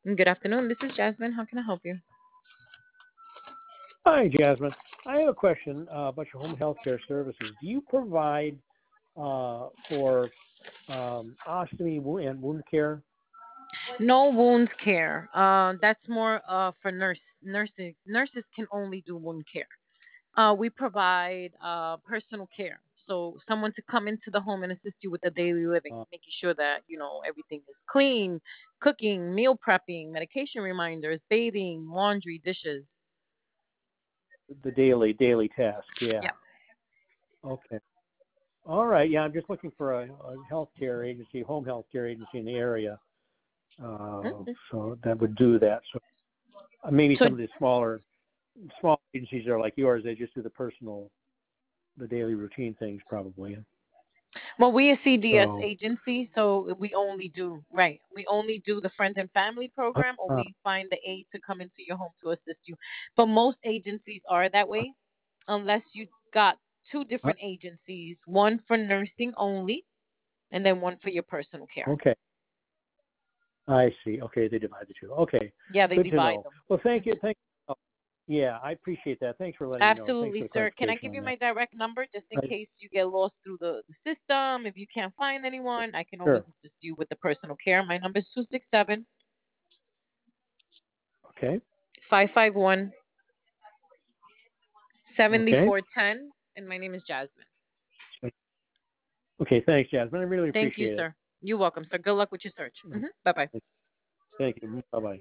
Good afternoon. This is Jasmine. How can I help you? Hi, Jasmine. I have a question about your home health care services. Do you provide for ostomy and wound care? No wound care. That's more for nurses. Nurses can only do wound care. We provide personal care. So someone to come into the home and assist you with the daily living, Uh, making sure that everything is clean, cooking, meal prepping, medication reminders, bathing, laundry, dishes. the daily task. Yeah. Yeah. Okay. All right. Yeah, I'm just looking for a healthcare agency, home healthcare agency in the area. Mhm. So that would do that. So maybe So some of the small agencies are like yours. They just do the daily routine things probably. Well, we a CDS So. agency, so we only do right. We only do the friends and family program, or Uh, we find the aide to come into your home to assist you. But most agencies are that way, unless you got two uh, different agencies, one for nursing only, and then one for your personal care. okay. I see. Okay, they divide the two. Okay, Yeah, they good to divide know. them. Well, thank you. Hmm. Yeah, I appreciate that. Thanks for letting me know. Thanks for Absolutely, the sir. Can I clarification give on you that. my direct number just in Right. case you get lost through the system? If you can't find anyone, I can always Sure. assist you with the personal care. My number is 267 Okay. 551 Okay. 7410, and my name is Jasmine. Okay. Thanks, Jasmine. I really Thank you, appreciate it. sir. You're welcome, sir. Good luck with your search. Bye bye. Thank you. Bye bye.